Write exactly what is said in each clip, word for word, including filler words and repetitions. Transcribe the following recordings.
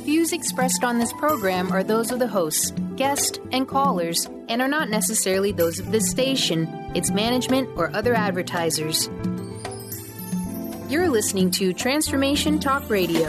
views expressed on this program are those of the hosts, guests, and callers, and are not necessarily those of this station, its management, or other advertisers. You're listening to Transformation Talk Radio.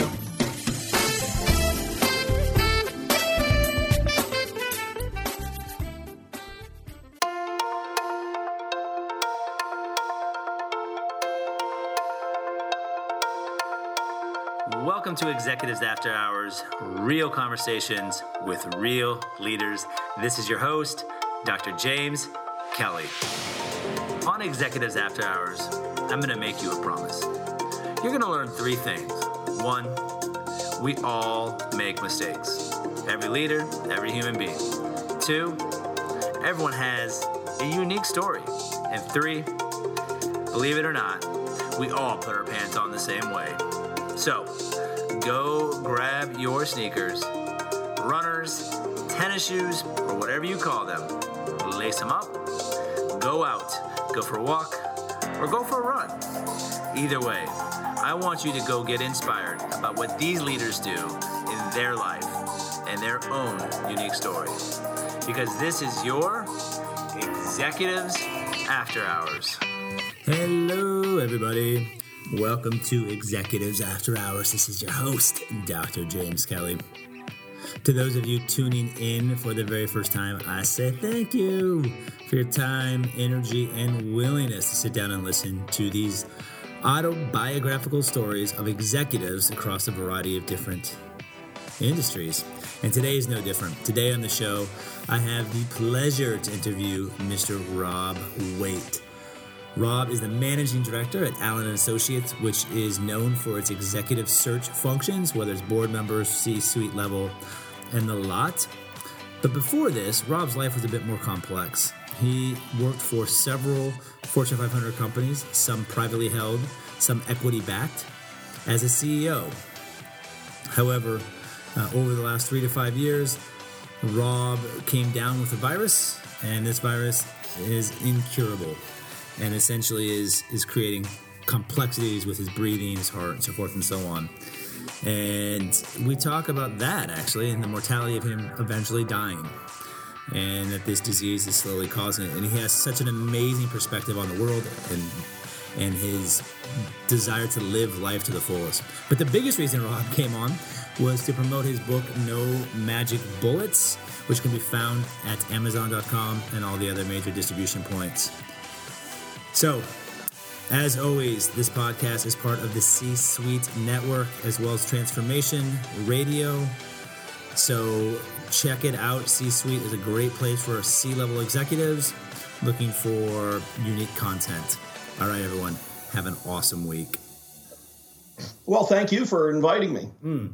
Welcome to Executives After Hours, real conversations with real leaders. This is your host, Doctor James Kelly. On Executives After Hours, I'm going to make you a promise. You're going to learn three things. One, we all make mistakes. Every leader, every human being. Two, everyone has a unique story. And three, believe it or not, we all put our pants on the same way. So, go grab your sneakers, runners, tennis shoes, or whatever you call them. Lace them up, go out, go for a walk, or go for a run. Either way, I want you to go get inspired about what these leaders do in their life and their own unique story. Because this is your Executives After Hours. Hello, everybody. Welcome to Executives After Hours. This is your host, Doctor James Kelly. To those of you tuning in for the very first time, I say thank you for your time, energy, and willingness to sit down and listen to these autobiographical stories of executives across a variety of different industries. And today is no different. Today on the show, I have the pleasure to interview Mister Rob Waite. Rob is the managing director at Allen and Associates, which is known for its executive search functions, whether it's board members, C-suite level, and the lot. But before this, Rob's life was a bit more complex. He worked for several Fortune five hundred companies, some privately held, some equity-backed, as a C E O. However, uh, over the last three to five years, Rob came down with a virus, and this virus is incurable. And essentially is is creating complexities with his breathing, his heart, and so forth and so on. And we talk about that, actually, and the mortality of him eventually dying. And that this disease is slowly causing it. And he has such an amazing perspective on the world and and his desire to live life to the fullest. But the biggest reason Rob came on was to promote his book, No Magic Bullets, which can be found at Amazon dot com and all the other major distribution points. So, as always, this podcast is part of the C-Suite Network as well as Transformation Radio. So, check it out. C-Suite is a great place for C-level executives looking for unique content. All right, everyone. Have an awesome week. Well, thank you for inviting me. Mm.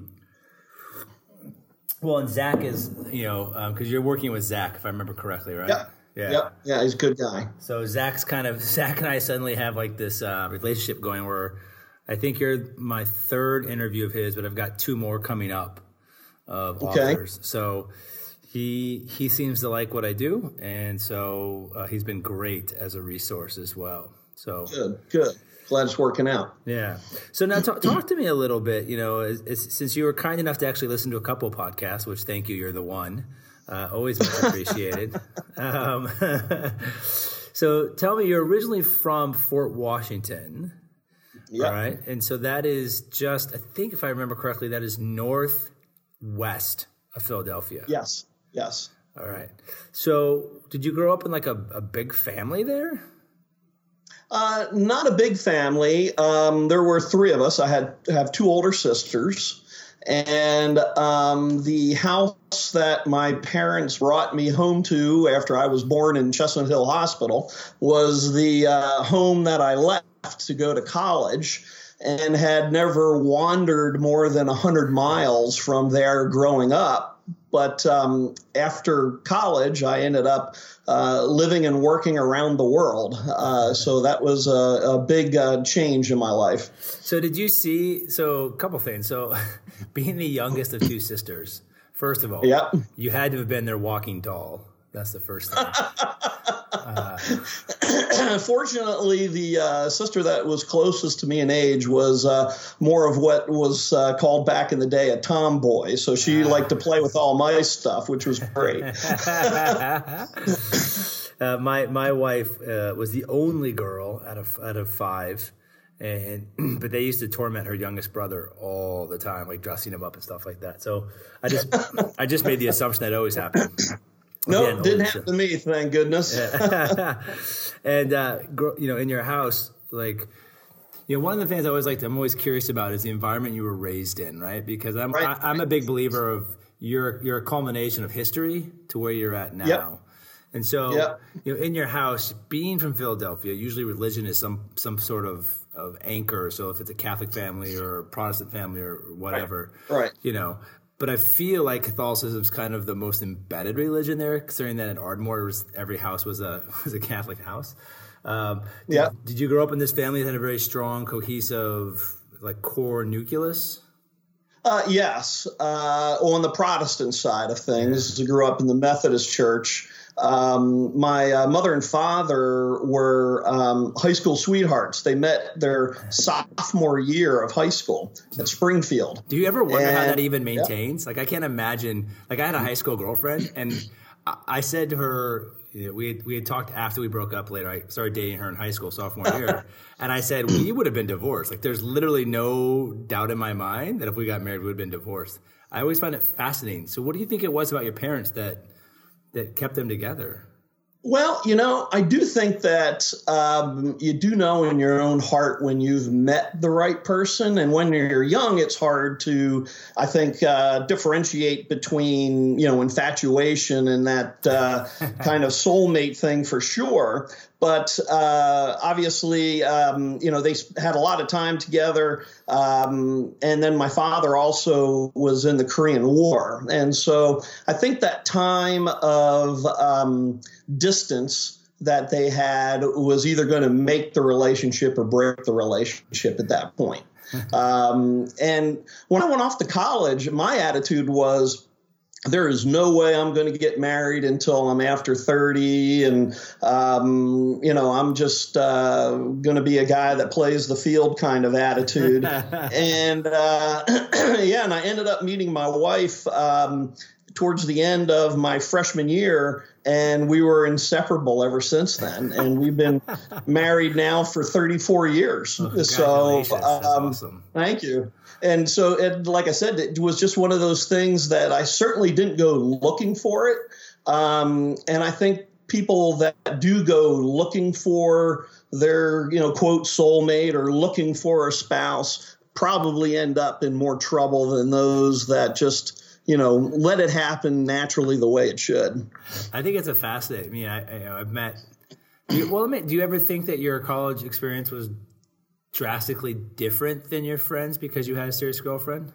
Well, and Zach is, you know, because um, you're working with Zach, if I remember correctly, right? Yeah. Yeah. Yep. Yeah, he's a good guy. So Zach's kind of, Zach and I suddenly have like this uh, relationship going where I think you're my third interview of his, but I've got two more coming up of okay. authors. So he he seems to like what I do, and so uh, he's been great as a resource as well. So good, good. Glad it's working out. Yeah. So now talk, talk to me a little bit, you know, as, as, since you were kind enough to actually listen to a couple of podcasts, which thank you, you're the one. Uh, always much appreciated. um, so tell me, you're originally from Fort Washington, yep. All right? And so that is just, I think if I remember correctly, that is northwest of Philadelphia. Yes, yes. All right. So did you grow up in like a, a big family there? Uh, not a big family. Um, there were three of us. I had have two older sisters. And um, the house that my parents brought me home to after I was born in Chestnut Hill Hospital was the uh, home that I left to go to college, and had never wandered more than one hundred miles from there growing up. But um, after college, I ended up uh, living and working around the world. Uh, so that was a, a big uh, change in my life. So did you see, so a couple things. So being the youngest of two sisters, first of all, yep. you had to have been their walking doll. That's the first thing. uh. Fortunately, the uh, sister that was closest to me in age was uh, more of what was uh, called back in the day a tomboy. So she liked to play with all my stuff, which was great. uh, my my wife uh, was the only girl out of out of five. And but they used to torment her youngest brother all the time, like dressing him up and stuff like that. So I just I just made the assumption that always happened. No, nope, didn't happen to me, thank goodness. Yeah. And uh, you know, in your house, like, you know, one of the things I always like to, I'm always curious about is the environment you were raised in, right? Because I'm right. I, I'm a big believer of you're you're a culmination of history to where you're at now. Yep. And so, yep. you know, in your house, being from Philadelphia, usually religion is some some sort of, of anchor. So if it's a Catholic family or a Protestant family or whatever, right. right. you know. But I feel like Catholicism is kind of the most embedded religion there, considering that in Ardmore was, every house was a was a Catholic house. Um, did, yeah. Did you grow up in this family that had a very strong, cohesive, like core nucleus? Uh, yes. Uh, on the Protestant side of things, I grew up in the Methodist Church. Um, my uh, mother and father were um, high school sweethearts. They met their sophomore year of high school at Springfield. Do you ever wonder and, how that even maintains? Yeah. Like, I can't imagine. Like, I had a high school girlfriend, and I, I said to her, you know, we had, we had talked after we broke up later. I started dating her in high school, sophomore year, and I said we would have been divorced. Like, there's literally no doubt in my mind that if we got married, we would have been divorced. I always find it fascinating. So, what do you think it was about your parents that that kept them together? Well, you know, I do think that um, you do know in your own heart when you've met the right person. And when you're young, it's hard to, I think, uh, differentiate between, you know, infatuation and that uh, kind of soulmate thing for sure. But uh, obviously, um, you know, they had a lot of time together. Um, and then my father also was in the Korean War. And so I think that time of um, distance that they had was either going to make the relationship or break the relationship at that point. um, and when I went off to college, my attitude was, there is no way I'm going to get married until I'm after thirty. And, um, you know, I'm just uh, going to be a guy that plays the field kind of attitude. and, uh, yeah, and I ended up meeting my wife um, towards the end of my freshman year, and we were inseparable ever since then. And we've been married now for thirty-four years. Oh, so, um, That's awesome. Thank you. And so, it, like I said, it was just one of those things that I certainly didn't go looking for it. Um, and I think people that do go looking for their, you know, quote, soulmate or looking for a spouse probably end up in more trouble than those that just, you know, let it happen naturally the way it should. I think it's a fascinating. I mean, I, I, I've met. Do you, well, do you ever think that your college experience was drastically different than your friends because you had a serious girlfriend?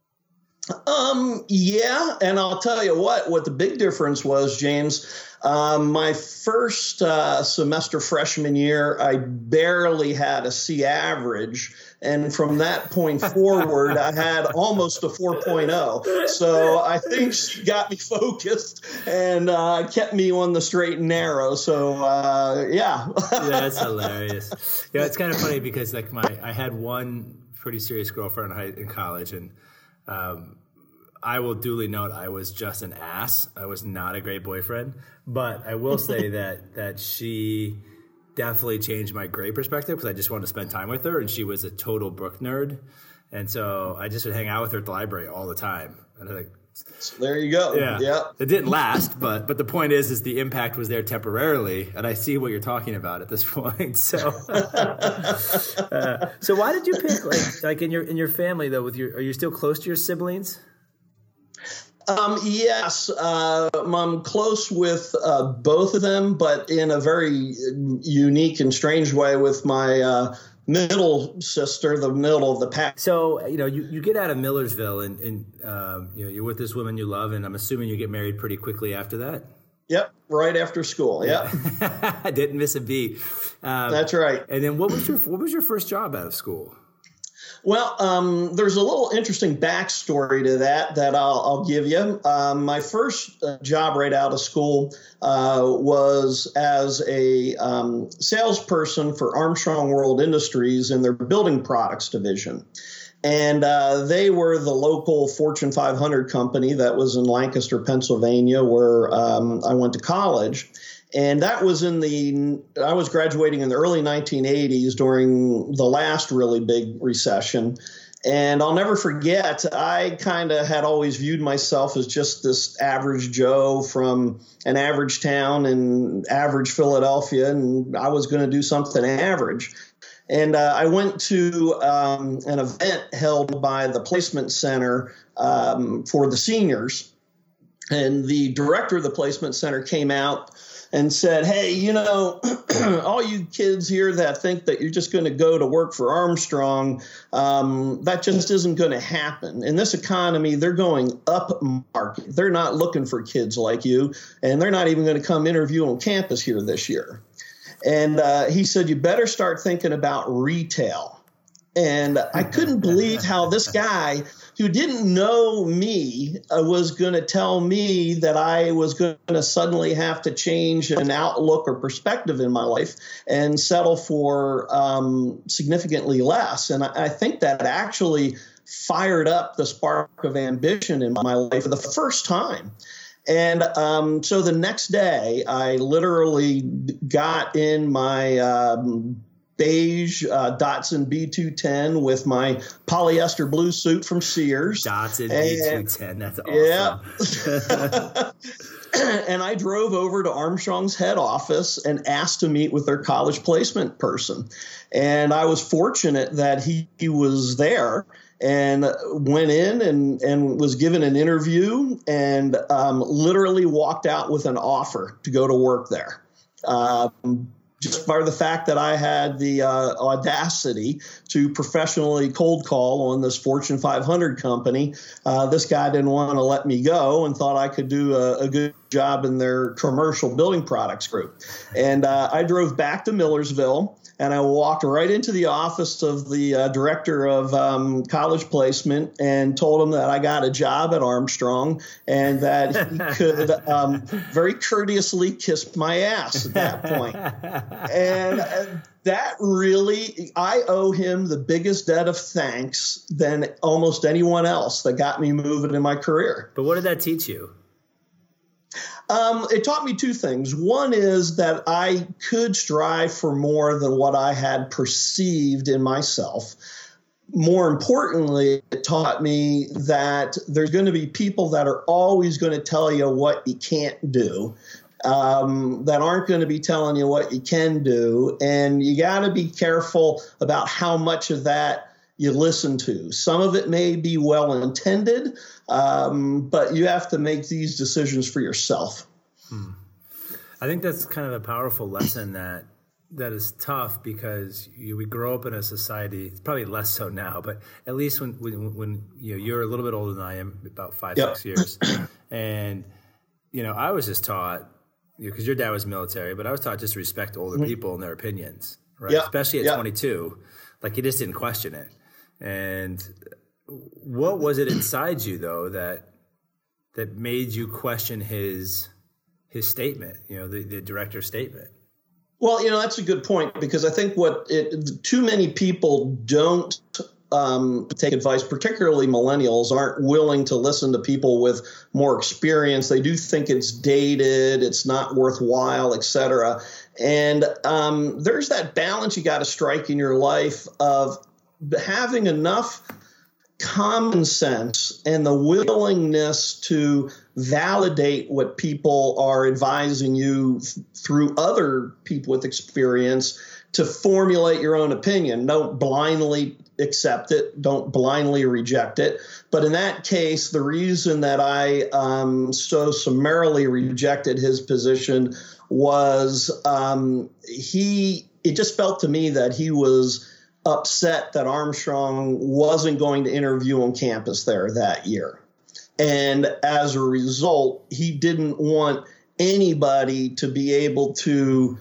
Um, yeah. And I'll tell you what, what the big difference was, James, um, my first uh, semester freshman year, I barely had a C average. And from that point forward, I had almost a four point oh. So I think she got me focused and uh, kept me on the straight and narrow. So, uh, yeah. Yeah, that's hilarious. Yeah, it's kind of funny because like my I had one pretty serious girlfriend in, high, in college, and um, I will duly note I was just an ass. I was not a great boyfriend. But I will say that that she definitely changed my grade perspective because I just wanted to spend time with her, and she was a total book nerd, and so I just would hang out with her at the library all the time. And I was like, so there you go. Yeah, yeah. It didn't last, but but the point is, is the impact was there temporarily, and I see what you're talking about at this point. So, uh, so why did you pick like like in your in your family though? With your, are you still close to your siblings? Um, yes, uh, I'm close with uh, both of them, but in a very unique and strange way with my uh, middle sister, the middle of the pack. So, you know, you, you get out of Millersville and, and um, you know, you're with this woman you love, and I'm assuming you get married pretty quickly after that? Yep, right after school, yep. I didn't miss a beat. Um, That's right. And then what was your what was your first job out of school? Well, um, there's a little interesting backstory to that that I'll, I'll give you. Um, my first uh, job right out of school uh, was as a um, salesperson for Armstrong World Industries in their building products division. And uh, they were the local Fortune five hundred company that was in Lancaster, Pennsylvania, where um, I went to college. And that was in the, I was graduating in the early nineteen eighties during the last really big recession. And I'll never forget, I kind of had always viewed myself as just this average Joe from an average town in average Philadelphia, and I was going to do something average. And uh, I went to um, an event held by the Placement Center um, for the seniors. And the director of the Placement Center came out and said, hey, you know, all you kids here that think that you're just going to go to work for Armstrong, um, that just isn't going to happen. In this economy, they're going up market. They're not looking for kids like you, and they're not even going to come interview on campus here this year. And uh, he said, you better start thinking about retail. And I couldn't believe how this guy who didn't know me uh, was going to tell me that I was going to suddenly have to change an outlook or perspective in my life and settle for um, significantly less. And I, I think that actually fired up the spark of ambition in my life for the first time. And um, so the next day, I literally got in my um, beige uh, Datsun B two ten with my polyester blue suit from Sears. Datsun B two ten, that's awesome. Yeah. And I drove over to Armstrong's head office and asked to meet with their college placement person. And I was fortunate that he, he was there. And went in and, and was given an interview and um, literally walked out with an offer to go to work there. Um, just by the fact that I had the uh, audacity to professionally cold call on this Fortune five hundred company. Uh, this guy didn't want to let me go and thought I could do a, a good job in their commercial building products group. And uh, I drove back to Millersville. And I walked right into the office of the uh, director of um, college placement and told him that I got a job at Armstrong and that he could um, very courteously kiss my ass at that point. And uh, that really, I owe him the biggest debt of thanks than almost anyone else that got me moving in my career. But what did that teach you? Um, it taught me two things. One is that I could strive for more than what I had perceived in myself. More importantly, it taught me that there's going to be people that are always going to tell you what you can't do, um, that aren't going to be telling you what you can do. And you got to be careful about how much of that you listen to. Some of it may be well-intended, um, but you have to make these decisions for yourself. Hmm. I think that's kind of a powerful lesson that that is tough because you, we grow up in a society, it's probably less so now, but at least when when, when you know, you're a little bit older than I am, about five, yep. six years. And, you know, I was just taught, because you know, your dad was military, but I was taught just to respect older mm-hmm. people and their opinions, right? Yep. Especially at yep. twenty-two. Like, you just didn't question it. And what was it inside you, though, that that made you question his his statement, you know, the, the director's statement? Well, you know, that's a good point, because I think what it, too many people don't um, take advice, particularly millennials, aren't willing to listen to people with more experience. They do think it's dated, it's not worthwhile, et cetera. And um, there's that balance you got to strike in your life of having enough common sense and the willingness to validate what people are advising you th- through other people with experience to formulate your own opinion. Don't blindly accept it. Don't blindly reject it. But in that case, the reason that I um, so summarily rejected his position was um, he, it just felt to me that he was upset that Armstrong wasn't going to interview on campus there that year. And as a result, he didn't want anybody to be able to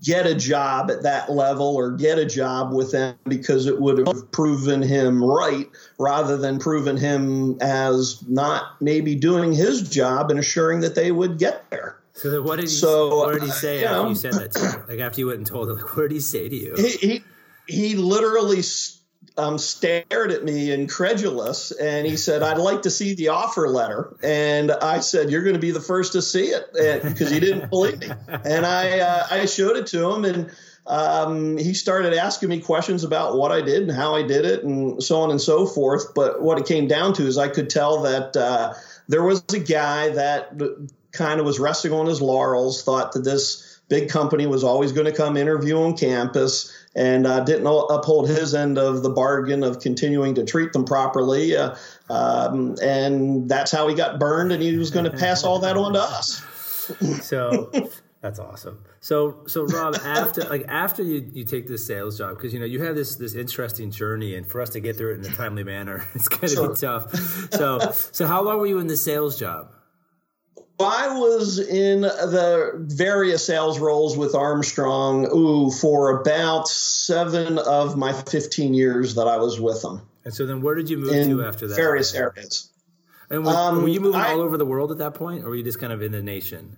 get a job at that level or get a job with them because it would have proven him right rather than proven him as not maybe doing his job and assuring that they would get there. So then what did he, so, what did he say uh, after you know, you said that to him? Like after you went and told him, like, what did he say to you? He, he, he literally um, stared at me incredulous, and he said, I'd like to see the offer letter. And I said, you're going to be the first to see it, because he didn't believe me. And I, uh, I showed it to him, and um, he started asking me questions about what I did and how I did it and so on and so forth. But what it came down to is I could tell that uh, there was a guy that kind of was resting on his laurels, thought that this big company was always going to come interview on campus, and uh, didn't uphold his end of the bargain of continuing to treat them properly. Uh, um, and that's how he got burned, and he was going to pass all that on to us. So that's awesome. So, so Rob, after like after you, you take this sales job, because you know you have this this interesting journey, and for us to get through it in a timely manner, it's going to sure. be tough. So, so how long were you in the sales job? I was in the various sales roles with Armstrong, ooh, for about seven of my fifteen years that I was with them. And so then where did you move in to after that? Various areas. And were, um, were you moving I, all over the world at that point, or were you just kind of in the nation?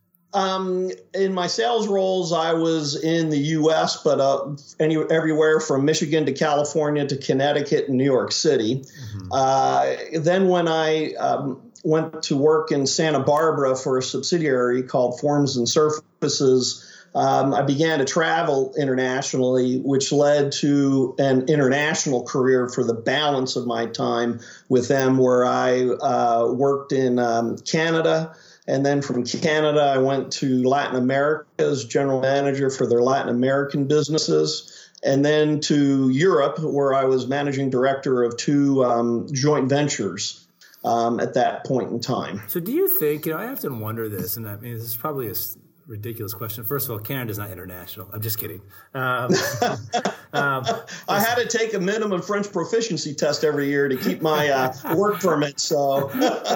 Um, in my sales roles, I was in the U S, but uh, any, everywhere from Michigan to California to Connecticut and New York City. Mm-hmm. Uh, then when I um, went to work in Santa Barbara for a subsidiary called Forms and Surfaces, um, I began to travel internationally, which led to an international career for the balance of my time with them, where I uh, worked in um, Canada. And then from Canada, I went to Latin America as general manager for their Latin American businesses. And then to Europe, where I was managing director of two um, joint ventures um, at that point in time. So do you think, you know, I often wonder this, and I mean, this is probably a ridiculous question. First of all, Canada's not international. I'm just kidding. Um, um, I had to take a minimum French proficiency test every year to keep my uh, work permit. So,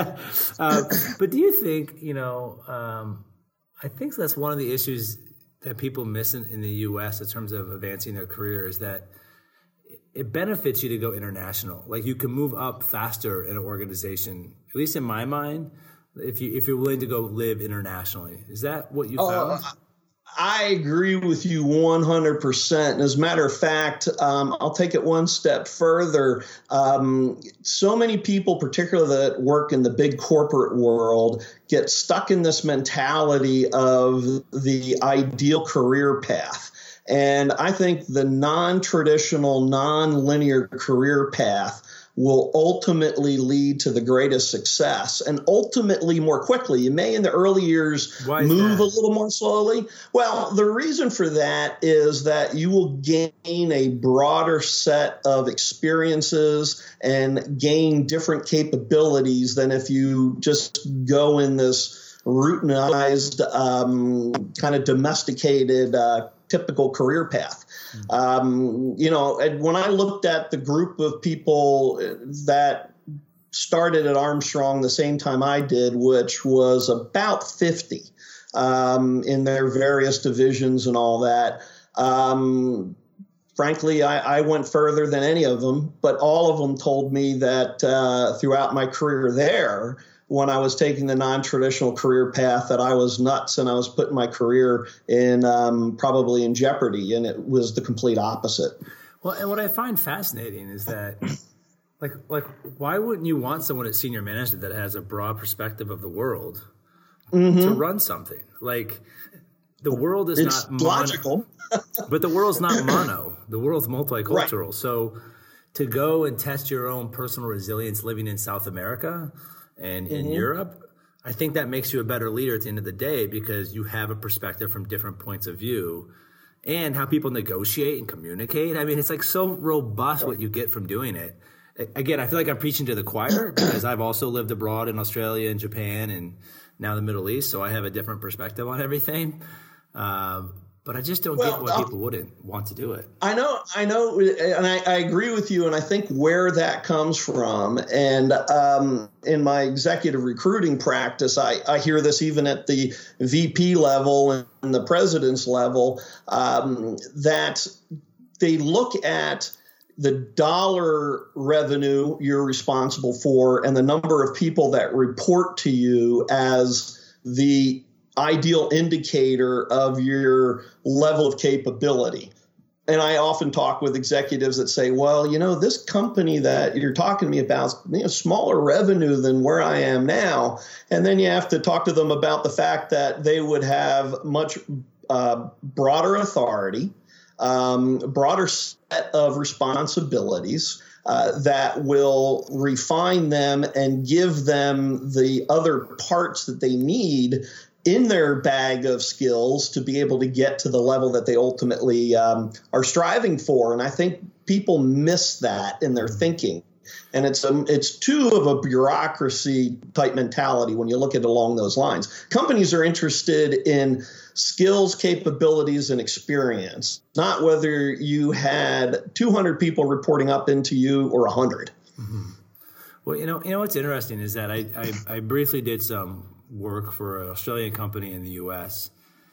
uh, but do you think, you know, um, I think that's one of the issues that people miss in, in the U S in terms of advancing their career is that it benefits you to go international. Like you can move up faster in an organization, at least in my mind, if you if you're willing to go live internationally. Is that what you found? Uh, I agree with you one hundred percent. And as a matter of fact, um, I'll take it one step further. Um, so many people, particularly that work in the big corporate world, get stuck in this mentality of the ideal career path. And I think the non-traditional, non-linear career path will ultimately lead to the greatest success, and ultimately more quickly. You may in the early years move a little more slowly. Well, the reason for that is that you will gain a broader set of experiences and gain different capabilities than if you just go in this routinized, um, kind of domesticated, uh, typical career path. Um, you know, and when I looked at the group of people that started at Armstrong the same time I did, which was about fifty um, in their various divisions and all that, um, frankly, I, I went further than any of them, but all of them told me that uh, throughout my career there, when I was taking the non-traditional career path, that I was nuts and I was putting my career in um, probably in jeopardy, and it was the complete opposite. Well, and what I find fascinating is that, like, like why wouldn't you want someone at senior management that has a broad perspective of the world mm-hmm. to run something? Like, the world is it's not logical, mono, but the world's not mono. The world's multicultural. Right. So to go and test your own personal resilience living in South America and in mm-hmm. Europe, I think that makes you a better leader at the end of the day, because you have a perspective from different points of view and how people negotiate and communicate. I mean, it's like so robust what you get from doing it. Again, I feel like I'm preaching to the choir because I've also lived abroad in Australia and Japan and now the Middle East, so I have a different perspective on everything. Um, but I just don't well, get why uh, people wouldn't want to do it. I know, I know, and I, I agree with you, and I think where that comes from, and um, in my executive recruiting practice, I, I hear this even at the V P level and the president's level, um, that they look at the dollar revenue you're responsible for and the number of people that report to you as the ideal indicator of your level of capability. And I often talk with executives that say, well, you know, this company that you're talking to me about, you know, smaller revenue than where I am now. And then you have to talk to them about the fact that they would have much uh, broader authority, um, broader set of responsibilities uh, that will refine them and give them the other parts that they need in their bag of skills to be able to get to the level that they ultimately um, are striving for. And I think people miss that in their thinking. And it's a, it's too of a bureaucracy type mentality when you look at it along those lines. Companies are interested in skills, capabilities, and experience, not whether you had two hundred people reporting up into you or one hundred. Mm-hmm. Well, you know, you know what's interesting is that I, I, I briefly did some work for an Australian company in the U S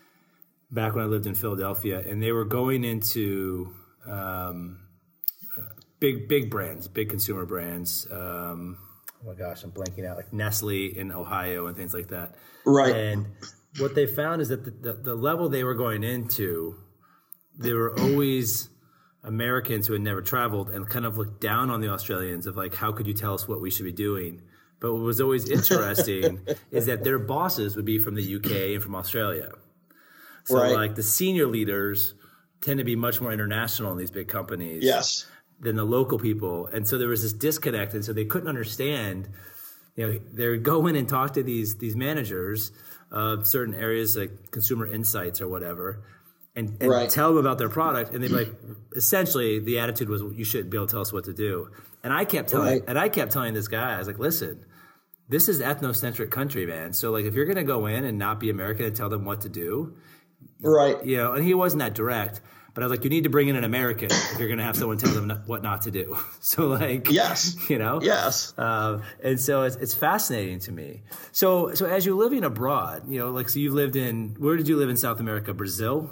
back when I lived in Philadelphia, and they were going into um, uh, big big brands, big consumer brands. Um, oh my gosh, I'm blanking out, like Nestle in Ohio and things like that. Right. And what they found is that the, the, the level they were going into, they were always Americans who had never traveled and kind of looked down on the Australians of like, how could you tell us what we should be doing? But what was always interesting is that their bosses would be from the U K and from Australia. So right. like the senior leaders tend to be much more international in these big companies yes. than the local people. And so there was this disconnect. And so they couldn't understand, you know, they would go in and talk to these these managers of certain areas like consumer insights or whatever, and, and right. tell them about their product. And they'd be like, essentially the attitude was, you should be able to tell us what to do. And I kept telling, right. and I kept telling this guy, I was like, listen, this is ethnocentric country, man. So like, if you're going to go in and not be American and tell them what to do, right? You know, and he wasn't that direct, but I was like, you need to bring in an American if you're going to have someone tell them what not to do. So like, yes, you know, yes. Uh, and so it's, it's fascinating to me. So, so as you're living abroad, you know, like, so you lived in, where did you live in South America? Brazil?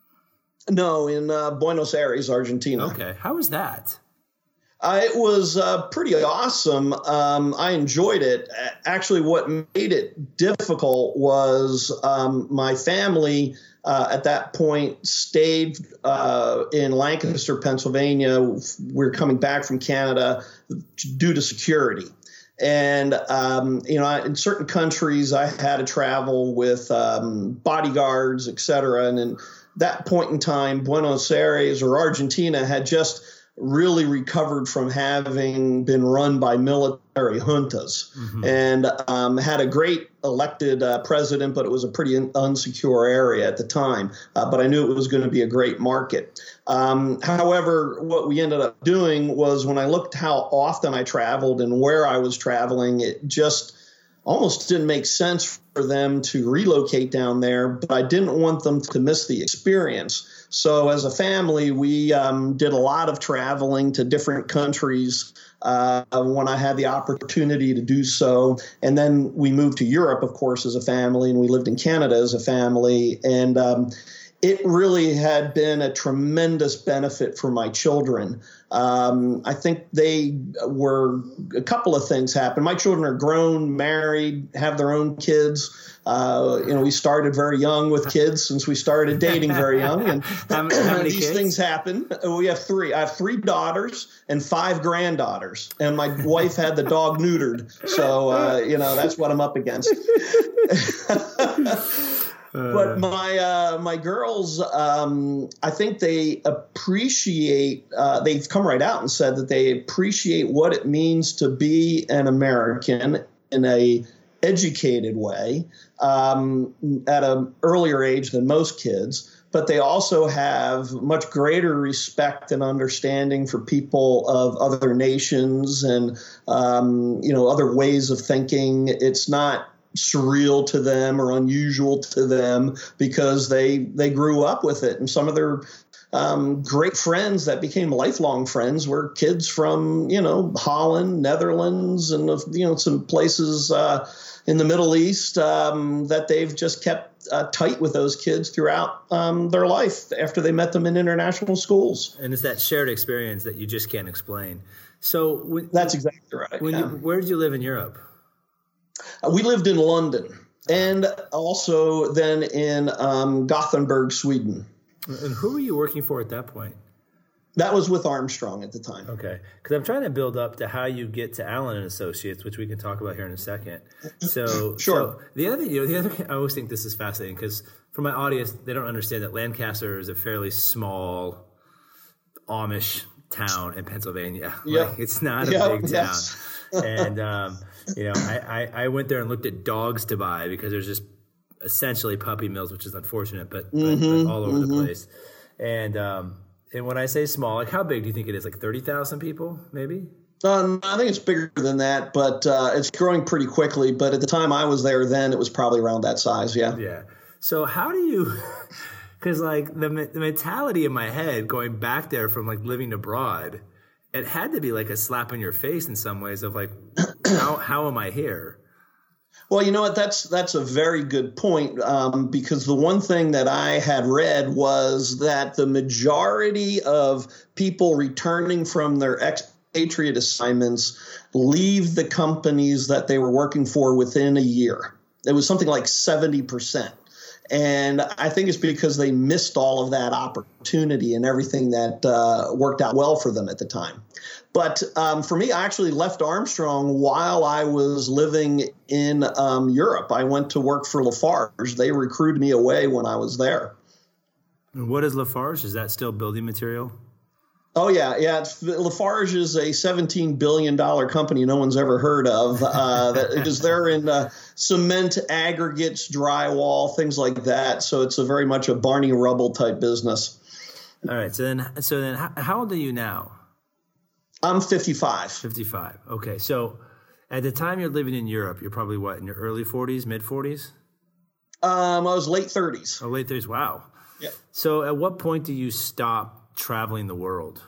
No, in uh, Buenos Aires, Argentina. Okay. How was that? Uh, it was uh, pretty awesome. Um, I enjoyed it. Actually, what made it difficult was um, my family uh, at that point stayed uh, in Lancaster, Pennsylvania. We're coming back from Canada due to security. And, um, you know, in certain countries, I had to travel with um, bodyguards, et cetera. And in that point in time, Buenos Aires or Argentina had just really recovered from having been run by military juntas, mm-hmm. and um, had a great elected uh, president, but it was a pretty un- unsecure area at the time. Uh, but I knew it was going to be a great market. Um, however, what we ended up doing was when I looked how often I traveled and where I was traveling, it just almost didn't make sense for them to relocate down there, but I didn't want them to miss the experience. So as a family, we um, did a lot of traveling to different countries uh, when I had the opportunity to do so. And then we moved to Europe, of course, as a family, and we lived in Canada as a family. And um, it really had been a tremendous benefit for my children. Um, I think they were a couple of things happened. My children are grown, married, have their own kids. Uh, you know, we started very young with kids since we started dating very young. And how, how many these kids? things happen. We have three. I have three daughters and five granddaughters. And my wife had the dog neutered. So, uh, you know, that's what I'm up against. But my uh, my girls, um, I think they appreciate, uh, they've come right out and said that they appreciate what it means to be an American in a educated way um, at an earlier age than most kids. But they also have much greater respect and understanding for people of other nations and, um, you know, other ways of thinking. It's not surreal to them or unusual to them because they they grew up with it. And some of their um, great friends that became lifelong friends were kids from, you know, Holland, Netherlands, and, you know, some places uh, in the Middle East um, that they've just kept uh, tight with those kids throughout um, their life after they met them in international schools. And it's that shared experience that you just can't explain. So when, that's exactly right. When yeah. you, where did you live in Europe? Uh, we lived in London and also then in um, Gothenburg, Sweden. And who were you working for at that point? That was with Armstrong at the time. Okay, because I'm trying to build up to how you get to Allen and Associates, which we can talk about here in a second. So, sure. So the other, you know, the other, I always think this is fascinating because for my audience, they don't understand that Lancaster is a fairly small Amish town in Pennsylvania. Yep. Like, it's not a yep, big town. yes. And um, you know, I, I, I went there and looked at dogs to buy because there's just essentially puppy mills, which is unfortunate, but, mm-hmm, but, but all over mm-hmm. the place. And um, and when I say small, like how big do you think it is? Like thirty thousand people, maybe? Um, I think it's bigger than that, but uh, it's growing pretty quickly. But at the time I was there then, it was probably around that size, yeah. Yeah. So how do you – because like the, the mentality in my head going back there from like living abroad, it had to be like a slap in your face in some ways of like, how how am I here? Well, you know what? That's that's a very good point um, because the one thing that I had read was that the majority of people returning from their expatriate assignments leave the companies that they were working for within a year. It was something like seventy percent. And I think it's because they missed all of that opportunity and everything that uh, worked out well for them at the time. But um, for me, I actually left Armstrong while I was living in um, Europe. I went to work for Lafarge. They recruited me away when I was there. And what is Lafarge? Is that still building material? Oh, yeah. Yeah. It's, Lafarge is a seventeen billion dollars company no one's ever heard of uh, that, because they're in uh, cement, aggregates, drywall, things like that. So it's a very much a Barney Rubble type business. All right. So then, so then how, how old are you now? I'm fifty-five. fifty-five. Okay. So at the time you're living in Europe, you're probably what, in your early forties, mid forties? Um, I was late thirties. Oh, late thirties. Wow. Yeah. So at what point do you stop traveling the world?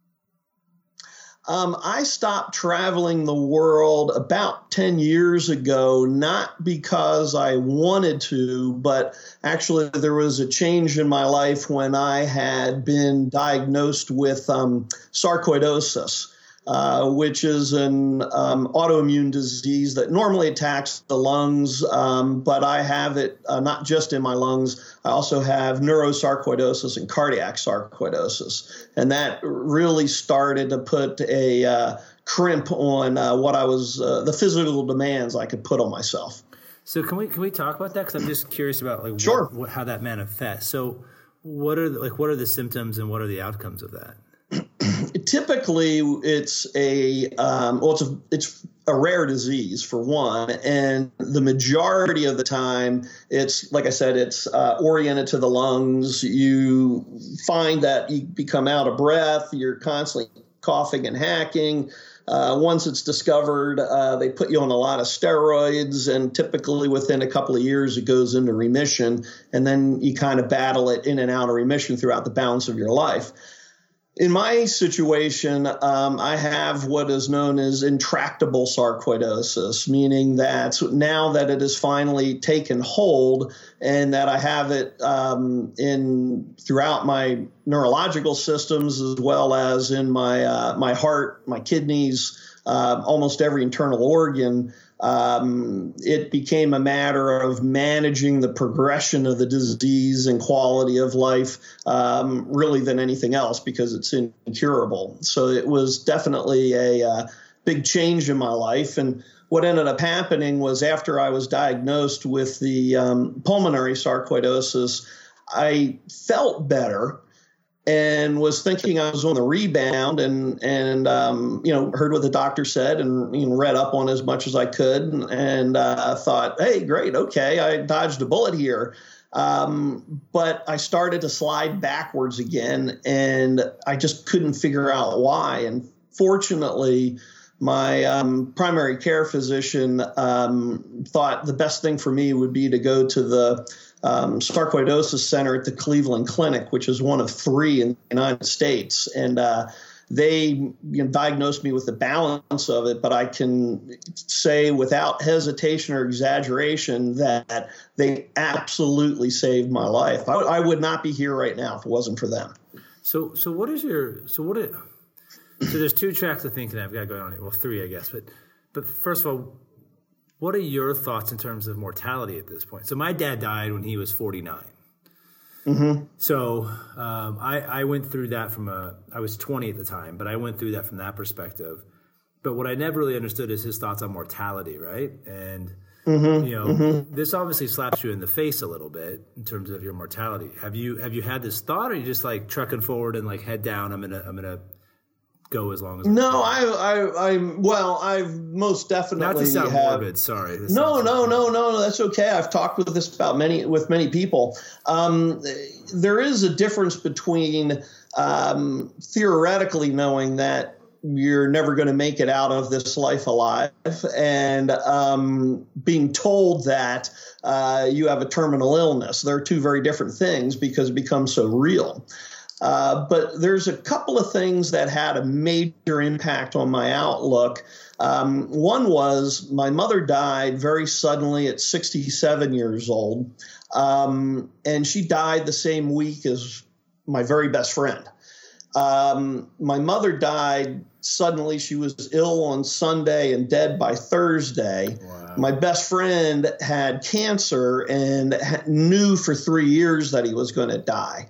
Um, I stopped traveling the world about ten years ago, not because I wanted to, but actually there was a change in my life when I had been diagnosed with um, sarcoidosis, uh, which is an um, autoimmune disease that normally attacks the lungs, um, but I have it uh, not just in my lungs. I also have neurosarcoidosis and cardiac sarcoidosis. And that really started to put a uh, crimp on uh, what I was, uh, the physical demands I could put on myself. So can we can we talk about that? Because I'm just curious about like sure. what, what, how that manifests. So what are the, like what are the symptoms and what are the outcomes of that? Typically, it's a um, well, it's a it's a rare disease for one, and the majority of the time, it's like I said, it's uh, oriented to the lungs. You find that you become out of breath. You're constantly coughing and hacking. Uh, once it's discovered, uh, they put you on a lot of steroids, and typically within a couple of years, it goes into remission, and then you kind of battle it in and out of remission throughout the balance of your life. In my situation, um, I have what is known as intractable sarcoidosis, meaning that now that it has finally taken hold and that I have it um, in throughout my neurological systems as well as in my uh, my heart, my kidneys, uh, almost every internal organ. Um, it became a matter of managing the progression of the disease and quality of life um, really than anything else because it's incurable. So it was definitely a uh, big change in my life. And what ended up happening was after I was diagnosed with the um, pulmonary sarcoidosis, I felt better and was thinking I was on the rebound and, and um, you know, heard what the doctor said and you know, read up on as much as I could and, and uh, thought, hey, great, okay, I dodged a bullet here. Um, but I started to slide backwards again, and I just couldn't figure out why. And fortunately, my um, primary care physician um, thought the best thing for me would be to go to the um, sarcoidosis center at the Cleveland Clinic, which is one of three in the United States. And uh, they you know, diagnosed me with the balance of it, but I can say without hesitation or exaggeration that they absolutely saved my life. I, I would not be here right now if it wasn't for them. So, so what is your, so what, it, so there's two tracks of thinking I've got going on here. Well, three, I guess. But, but first of all, what are your thoughts in terms of mortality at this point? So my dad died when he was forty-nine. Mm-hmm. So um, I, I went through that from a, I was twenty at the time, but I went through that from that perspective. But what I never really understood is his thoughts on mortality, right? And, mm-hmm. you know, mm-hmm. this obviously slaps you in the face a little bit in terms of your mortality. Have you, have you had this thought, or are you just like trucking forward and like head down, I'm going to, I'm going to go as long as no I, I I'm well I've most definitely not to sound have, morbid sorry this no no like, no no that's okay. I've talked with this about many with many people. Um, there is a difference between um, theoretically knowing that you're never going to make it out of this life alive and um, being told that uh, you have a terminal illness. They're two very different things because it becomes so real. Uh, but there's a couple of things that had a major impact on my outlook. Um, one was my mother died very suddenly at sixty-seven years old, um, and she died the same week as my very best friend. Um, my mother died suddenly. She was ill on Sunday and dead by Thursday. Wow. My best friend had cancer and knew for three years that he was going to die.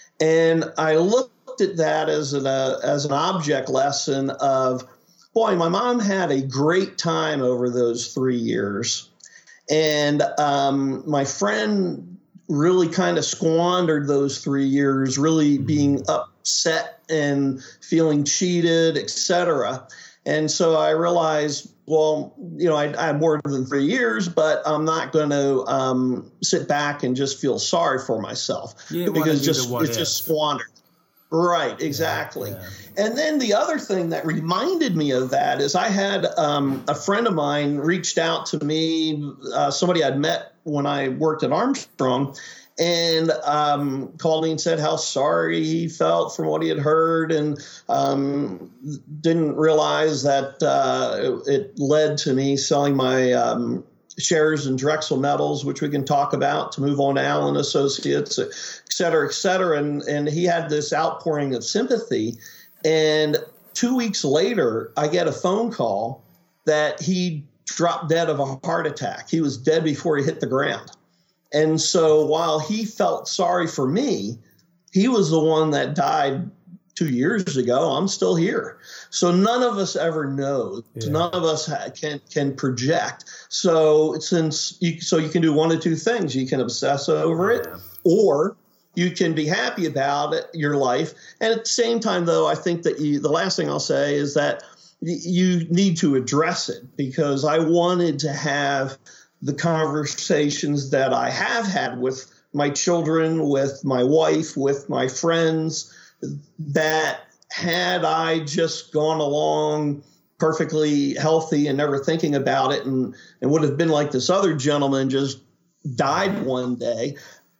And I looked at that as an, uh, as an object lesson of, boy, my mom had a great time over those three years. And um, my friend really kind of squandered those three years, really being upset and feeling cheated, et cetera. And so I realized, well, you know, I, I have more than three years, but I'm not going to um, sit back and just feel sorry for myself because just it's if. just squandered. Right, exactly. Yeah, yeah. And then the other thing that reminded me of that is I had um, a friend of mine reached out to me, uh, somebody I'd met when I worked at Armstrong, and um, called me and said how sorry he felt from what he had heard, and um, didn't realize that uh, it, it led to me selling my um, shares in Drexel Metals, which we can talk about, to move on to Allen Associates, et cetera, et cetera. And, and he had this outpouring of sympathy. And two weeks later, I get a phone call that he dropped dead of a heart attack. He was dead before he hit the ground. And so while he felt sorry for me, he was the one that died two years ago. I'm still here. So none of us ever know. Yeah. None of us ha- can can project. So since you, so you can do one of two things. You can obsess over it, yeah. or you can be happy about it, your life. And at the same time, though, I think that you, the last thing I'll say is that y- you need to address it, because I wanted to have the conversations that I have had with my children, with my wife, with my friends, that had I just gone along perfectly healthy and never thinking about it, and, and would have been like this other gentleman, just died one day,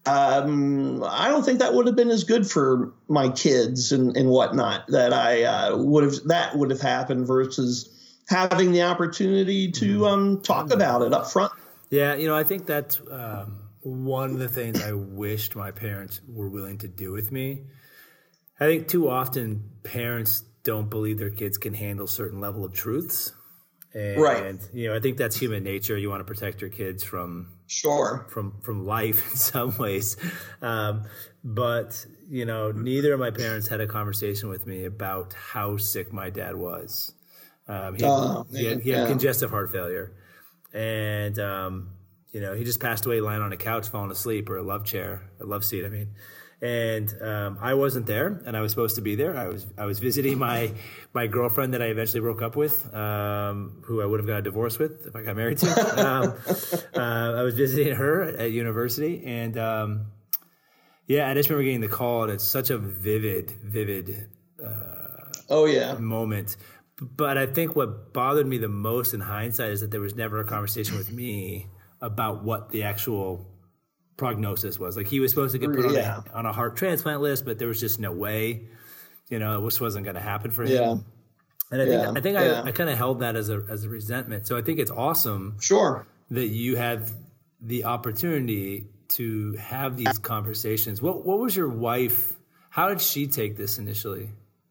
um, I don't think that would have been as good for my kids and, and whatnot, that I uh, would have, that would have happened versus having the opportunity to um, talk about it up front. Yeah, you know, I think that's um, one of the things I wished my parents were willing to do with me. I think too often parents don't believe their kids can handle certain level of truths. And, right. you know, I think that's human nature. You want to protect your kids from sure from from life in some ways. Um, but, you know, neither of my parents had a conversation with me about how sick my dad was. Um, he, oh, he had, he had yeah. congestive heart failure. And, um, you know, he just passed away lying on a couch, falling asleep, or a love chair, a love seat, I mean. And um, I wasn't there, and I was supposed to be there. I was I was visiting my my girlfriend that I eventually broke up with, um, who I would have got a divorce with if I got married to. um, uh, I was visiting her at university, and um, yeah, I just remember getting the call, and it's such a vivid, vivid uh, oh yeah moment. But I think what bothered me the most in hindsight is that there was never a conversation with me about what the actual prognosis was. Like he was supposed to get put yeah. on, a, on a heart transplant list, but there was just no way, you know, this wasn't going to happen for him. Yeah. And I yeah. think I think yeah. I, I kind of held that as a as a resentment. So I think it's awesome sure. that you had the opportunity to have these conversations. What what was your wife, how did she take this initially?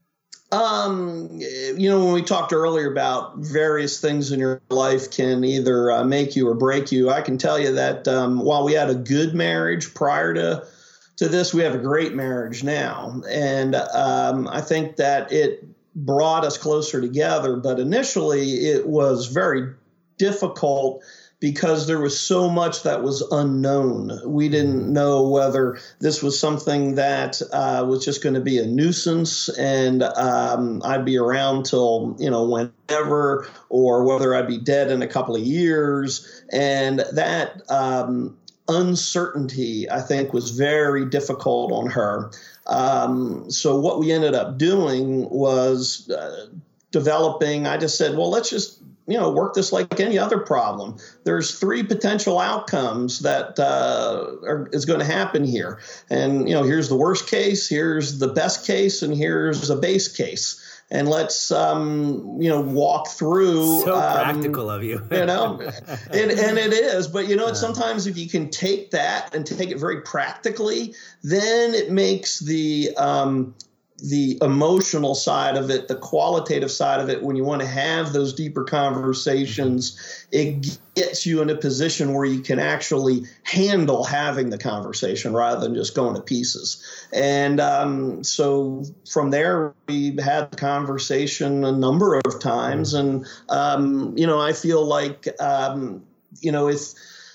Um, you know, when we talked earlier about various things in your life can either uh, make you or break you, I can tell you that um, while we had a good marriage prior to to this, we have a great marriage now. And um, I think that it brought us closer together. But initially, it was very difficult because there was so much that was unknown. We didn't know whether this was something that uh, was just going to be a nuisance and um, I'd be around till, you know, whenever, or whether I'd be dead in a couple of years. And that um, uncertainty, I think, was very difficult on her. Um, so what we ended up doing was uh, developing, I just said, well, let's just you know, work this like any other problem. There's three potential outcomes that uh, are, is going to happen here. And, you know, here's the worst case, here's the best case, and here's a base case. And let's, um, you know, walk through. So um, practical of you. you know, and, and it is. But, you know, yeah. sometimes if you can take that and take it very practically, then it makes the um, the emotional side of it, the qualitative side of it, when you want to have those deeper conversations, it gets you in a position where you can actually handle having the conversation rather than just going to pieces. And um, so from there, we had the conversation a number of times. And, um, you know, I feel like, um, you know, if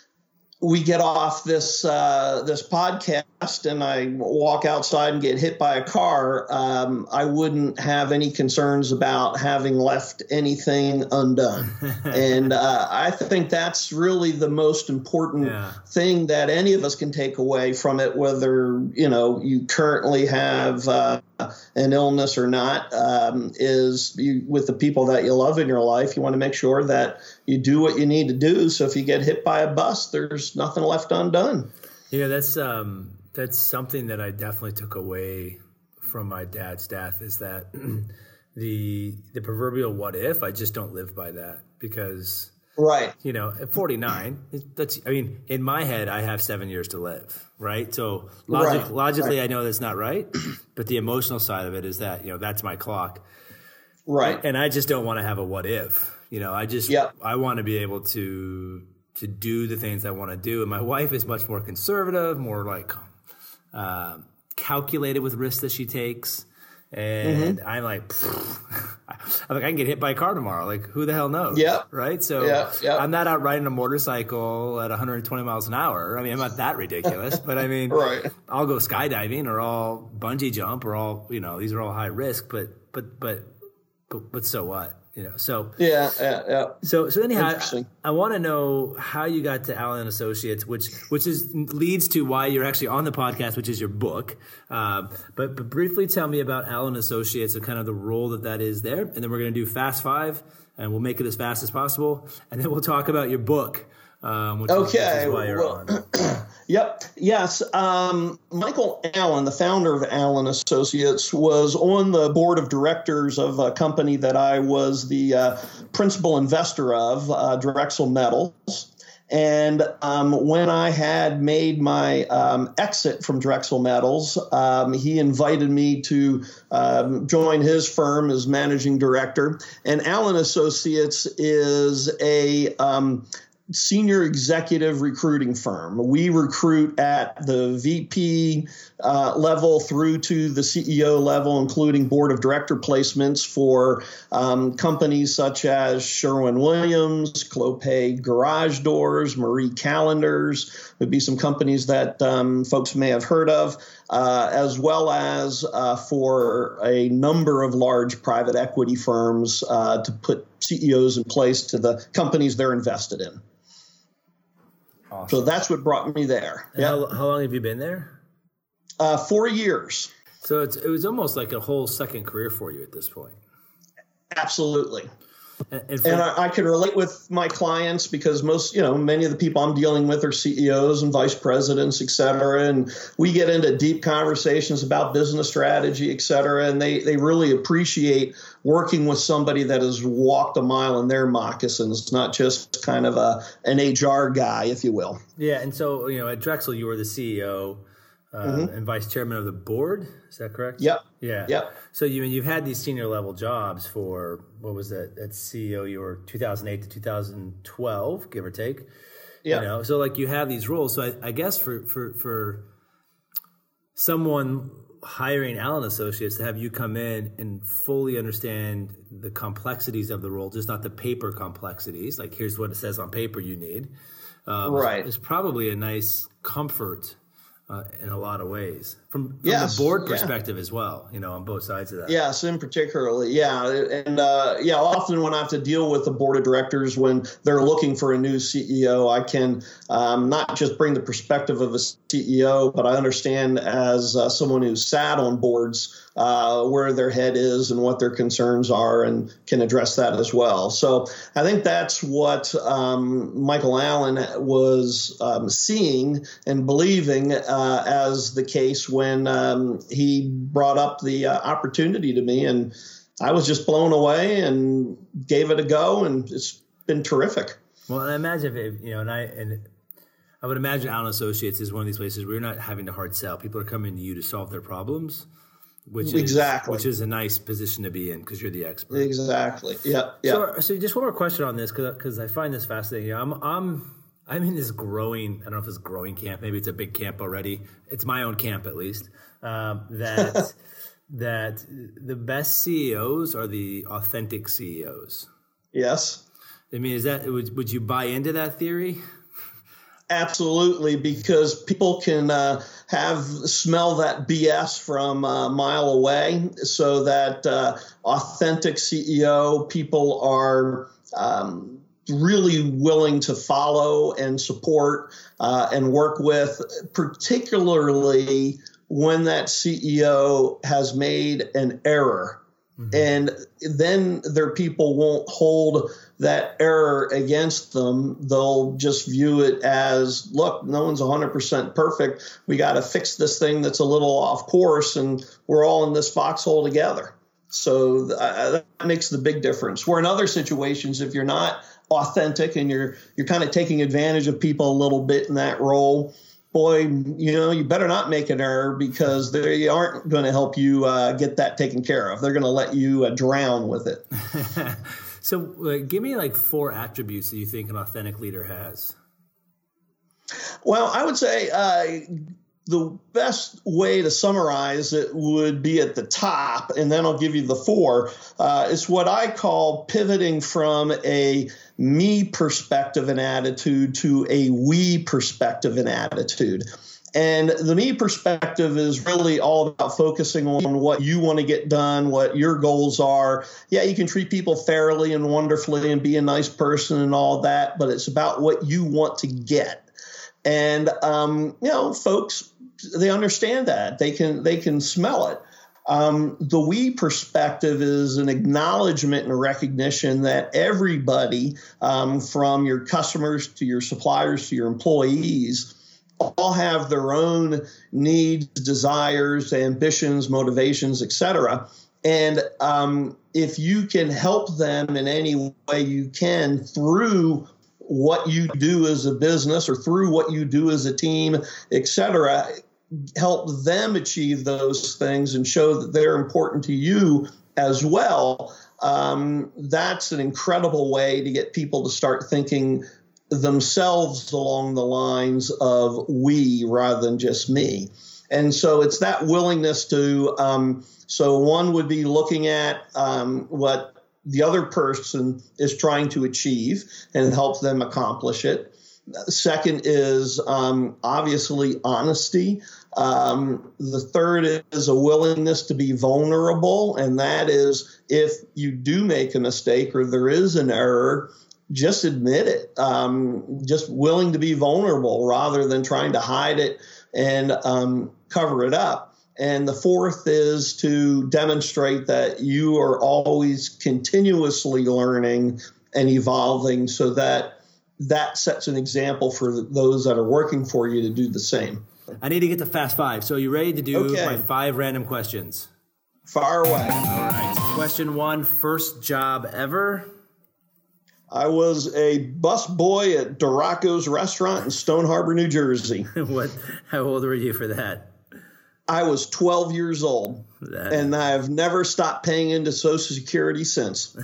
we get off this uh, this podcast and I walk outside and get hit by a car, um, I wouldn't have any concerns about having left anything undone. And uh, I think that's really the most important yeah. thing that any of us can take away from it, whether, you know, you currently have uh, an illness or not, um, is you, with the people that you love in your life, you want to make sure that you do what you need to do. So if you get hit by a bus, there's nothing left undone. You know, that's um, that's something that I definitely took away from my dad's death, is that the the proverbial what if, I just don't live by that, because right, you know, at forty-nine, that's, I mean, in my head, I have seven years to live, right? So logic, right. logically, right. I know that's not right, but the emotional side of it is that, you know, that's my clock. Right. And I just don't want to have a what if. You know, I just, yep. I want to be able to to do the things I want to do. And my wife is much more conservative, more like uh, calculated with risks that she takes. And mm-hmm. I'm like, I'm like, I can get hit by a car tomorrow. Like, who the hell knows? Yeah. Right. So yeah, yeah. I'm not out riding a motorcycle at one hundred twenty miles an hour. I mean, I'm not that ridiculous, but I mean, right. I'll go skydiving or I'll bungee jump or all, you know, these are all high risk, but, but, but, but, but so what? You know, so yeah, yeah, yeah. So, so anyhow, I, I want to know how you got to Allen Associates, which which is leads to why you're actually on the podcast, which is your book. Um, but but briefly tell me about Allen Associates and kind of the role that that is there, and then we're going to do Fast Five, and we'll make it as fast as possible, and then we'll talk about your book. Um, which okay. Is, which is why you're well, on. Yep. Yes. Um, Michael Allen, the founder of Allen Associates, was on the board of directors of a company that I was the uh, principal investor of, uh, Drexel Metals. And um, when I had made my um, exit from Drexel Metals, um, he invited me to um, join his firm as managing director. And Allen Associates is a um, senior executive recruiting firm. We recruit at the V P uh, level through to the C E O level, including board of director placements for um, companies such as Sherwin-Williams, Clopay Garage Doors, Marie Calendars. Would be some companies that um, folks may have heard of, uh, as well as uh, for a number of large private equity firms uh, to put C E Os in place to the companies they're invested in. Awesome. So that's what brought me there. Yeah. How, how long have you been there? Uh, four years. So it's, it was almost like a whole second career for you at this point. Absolutely. And, and, for, and I, I can relate with my clients because most, you know, many of the people I'm dealing with are C E Os and vice presidents, et cetera. And we get into deep conversations about business strategy, et cetera. And they, they really appreciate working with somebody that has walked a mile in their moccasins, not just kind of a an H R guy, if you will. Yeah. And so, you know, at Drexel, you were the C E O uh, mm-hmm. and vice chairman of the board. Is that correct? Yep. Yeah. Yep. So you you've had these senior level jobs for, what was that, at C E O, you were two thousand eight to two thousand twelve, give or take. Yeah. You know, so like you have these roles. So I, I guess for, for, for someone hiring Allen Associates to have you come in and fully understand the complexities of the role, just not the paper complexities, like here's what it says on paper you need. Um, right. It's probably a nice comfort Uh, in a lot of ways, from, from yes, the board yeah. perspective as well, you know, on both sides of that. Yes, in particularly, yeah. And, uh, yeah, often when I have to deal with the board of directors when they're looking for a new C E O, I can um, not just bring the perspective of a C E O, but I understand as uh, someone who's sat on boards uh, where their head is and what their concerns are and can address that as well. So I think that's what um, Michael Allen was um, seeing and believing uh, as the case when um, he brought up the uh, opportunity to me. And I was just blown away and gave it a go, and it's been terrific. Well, and I imagine if, you know, and I, and I would imagine Allen Associates is one of these places where you're not having to hard sell. People are coming to you to solve their problems. Which exactly. is, which is a nice position to be in because you're the expert. Exactly. Yeah. Yeah. So, so just one more question on this because I find this fascinating. I'm I'm I'm in this growing. I don't know if it's growing camp. Maybe it's a big camp already. It's my own camp at least. Um, that that the best C E Os are the authentic C E Os. Yes. I mean, is that would would you buy into that theory? Absolutely, because people can uh, have smell that B S from a mile away, so that uh, authentic C E O people are um, really willing to follow and support uh, and work with, particularly when that C E O has made an error. Mm-hmm. And then their people won't hold that error against them. They'll just view it as, look, no one's one hundred percent perfect. We got to fix this thing that's a little off course, and we're all in this foxhole together. So uh, that makes the big difference. Where in other situations, if you're not authentic and you're you're kind of taking advantage of people a little bit in that role, boy, you know, you better not make an error because they aren't going to help you uh, get that taken care of. They're going to let you uh, drown with it. So uh, give me like four attributes that you think an authentic leader has. Well, I would say uh, the best way to summarize it would be at the top, and then I'll give you the four. Uh, it's what I call pivoting from a me perspective and attitude to a we perspective and attitude. And the me perspective is really all about focusing on what you want to get done, what your goals are. Yeah, you can treat people fairly and wonderfully and be a nice person and all that, but it's about what you want to get. And, um, you know, folks, they understand that. They can they can smell it. Um, the we perspective is an acknowledgement and a recognition that everybody, um, from your customers to your suppliers to your employees, all have their own needs, desires, ambitions, motivations, et cetera. And um, if you can help them in any way you can through what you do as a business or through what you do as a team, et cetera, help them achieve those things and show that they're important to you as well, um, that's an incredible way to get people to start thinking themselves along the lines of we rather than just me. And so it's that willingness to, um, so one would be looking at um, what the other person is trying to achieve and help them accomplish it. Second is um, obviously honesty. Um, the third is a willingness to be vulnerable, and that is if you do make a mistake or there is an error, just admit it. Um, just willing to be vulnerable rather than trying to hide it and um, cover it up. And the fourth is to demonstrate that you are always continuously learning and evolving, so that that sets an example for those that are working for you to do the same. I need to get to fast five. So are you ready to do Okay. my five random questions? Fire away. All right. Question one, first job ever? I was a bus boy at Duraco's restaurant in Stone Harbor, New Jersey. What? How old were you for that? I was twelve years old, That- and I've never stopped paying into Social Security since.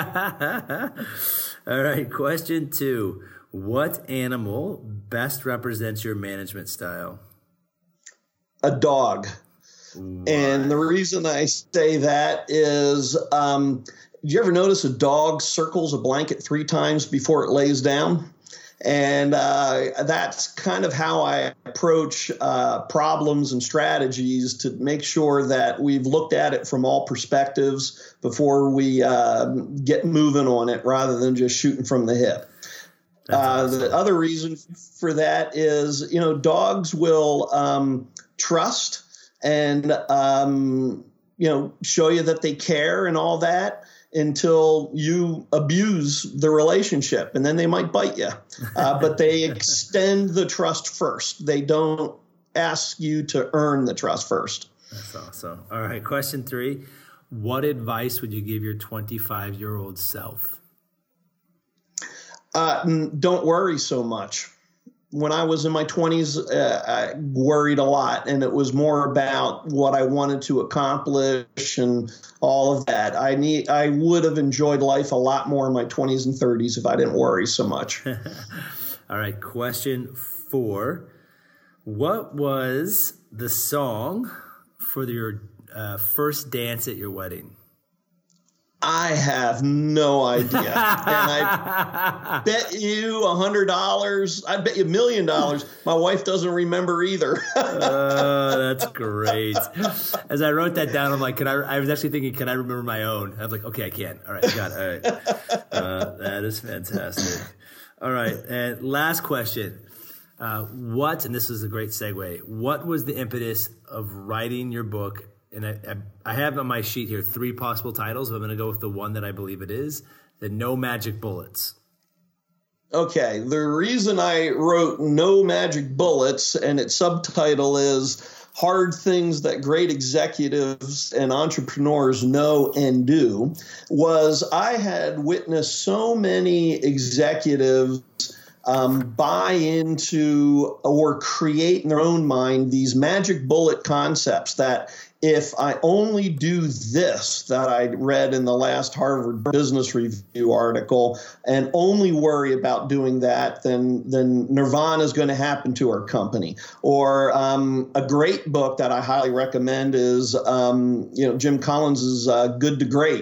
All right. Question two, what animal best represents your management style? A dog. And the reason I say that is, um, did you ever notice a dog circles a blanket three times before it lays down? And uh, that's kind of how I approach uh, problems and strategies, to make sure that we've looked at it from all perspectives before we uh, get moving on it, rather than just shooting from the hip. Uh, awesome. The other reason for that is, you know, dogs will um, trust and, um, you know, show you that they care and all that, until you abuse the relationship, and then they might bite you. Uh, but they extend the trust first. They don't ask you to earn the trust first. That's awesome. All right. Question three, what advice would you give your twenty-five-year-old self? Uh, don't worry so much. When I was in my twenties, uh, I worried a lot, and it was more about what I wanted to accomplish and all of that. I need, I would have enjoyed life a lot more in my twenties and thirties if I didn't worry so much. All right. Question four, what was the song for your uh, first dance at your wedding? I have no idea. And I bet you a hundred dollars. I bet you a million dollars. My wife doesn't remember either. Oh, that's great. As I wrote that down, I'm like, can I, I was actually thinking, can I remember my own? I was like, okay, I can. All right, I got it. All right. Uh, that is fantastic. All right. And last question. Uh, what, and this is a great segue, what was the impetus of writing your book? And I, I have on my sheet here three possible titles, but I'm going to go with the one that I believe it is, the No Magic Bullets. Okay, the reason I wrote No Magic Bullets, and its subtitle is Hard Things That Great Executives and Entrepreneurs Know and Do, was I had witnessed so many executives um, buy into or create in their own mind these magic bullet concepts that if I only do this, that I read in the last Harvard Business Review article, and only worry about doing that, then then nirvana is going to happen to our company. Or um, a great book that I highly recommend is um, you know Jim Collins's uh, Good to Great.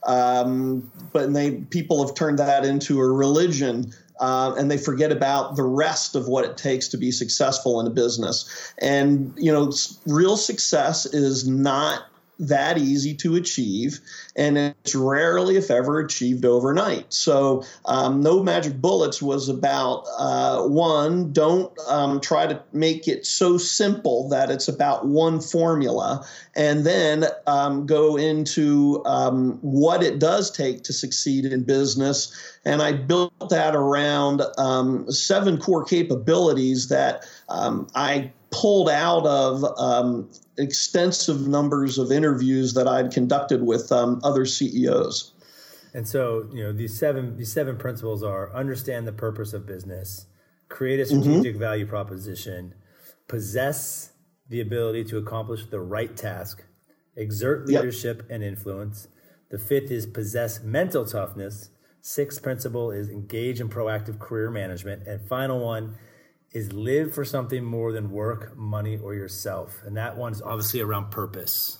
Um, but they people have turned that into a religion. Uh, and they forget about the rest of what it takes to be successful in a business. And, you know, real success is not that easy to achieve, and it's rarely, if ever, achieved overnight. So um, No Magic Bullets was about, uh, one, don't um, try to make it so simple that it's about one formula, and then um, go into um, what it does take to succeed in business. And I built that around um, seven core capabilities that um, I pulled out of um, extensive numbers of interviews that I'd conducted with um, other C E Os. And so, you know, these seven these seven principles are: understand the purpose of business, create a strategic mm-hmm. value proposition, possess the ability to accomplish the right task, exert leadership yep. and influence. The fifth is possess mental toughness. Sixth principle is engage in proactive career management. And final one is live for something more than work, money, or yourself. And that one's obviously around purpose.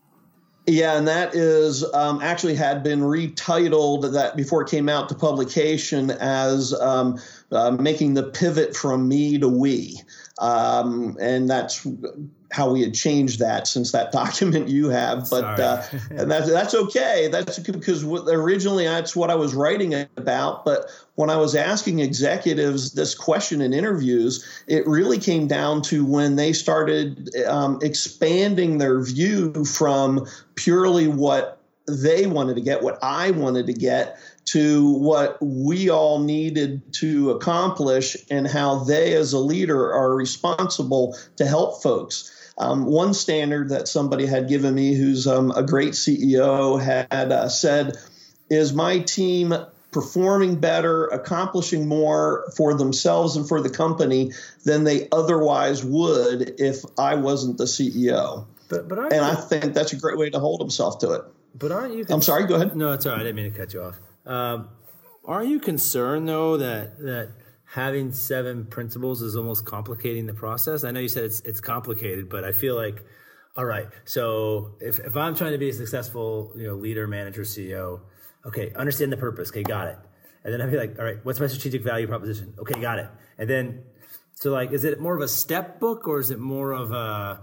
Yeah, and that is um, actually had been retitled that before it came out to publication as um, uh, making the pivot from me to we. Um, and that's how we had changed that since that document you have. But uh, and that's, that's okay. That's because originally that's what I was writing about. But when I was asking executives this question in interviews, it really came down to when they started um, expanding their view from purely what they wanted to get, what I wanted to get, to what we all needed to accomplish and how they as a leader are responsible to help folks. Um, one standard that somebody had given me, who's um, a great C E O, had uh, said, is my team performing better, accomplishing more for themselves and for the company than they otherwise would if I wasn't the C E O? But, but and I think that's a great way to hold himself to it. But aren't you? Cons- I'm sorry, go ahead. No, it's all right. I didn't mean to cut you off. Um, aren't you concerned, though, that that having seven principles is almost complicating the process? I know you said it's it's complicated, but I feel like, all right, so if, if I'm trying to be a successful, you know, leader, manager, C E O, okay, understand the purpose. Okay, got it. And then I'd be like, all right, what's my strategic value proposition? Okay, got it. And then, so like, is it more of a step book or is it more of a...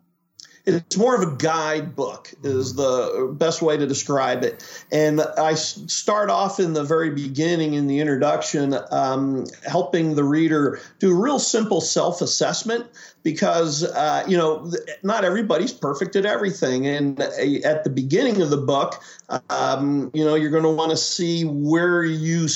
It's more of a guidebook is the best way to describe it. And I start off in the very beginning in the introduction, um, helping the reader do a real simple self-assessment because, uh, you know, not everybody's perfect at everything. And at the beginning of the book, um, you know, you're going to want to see where you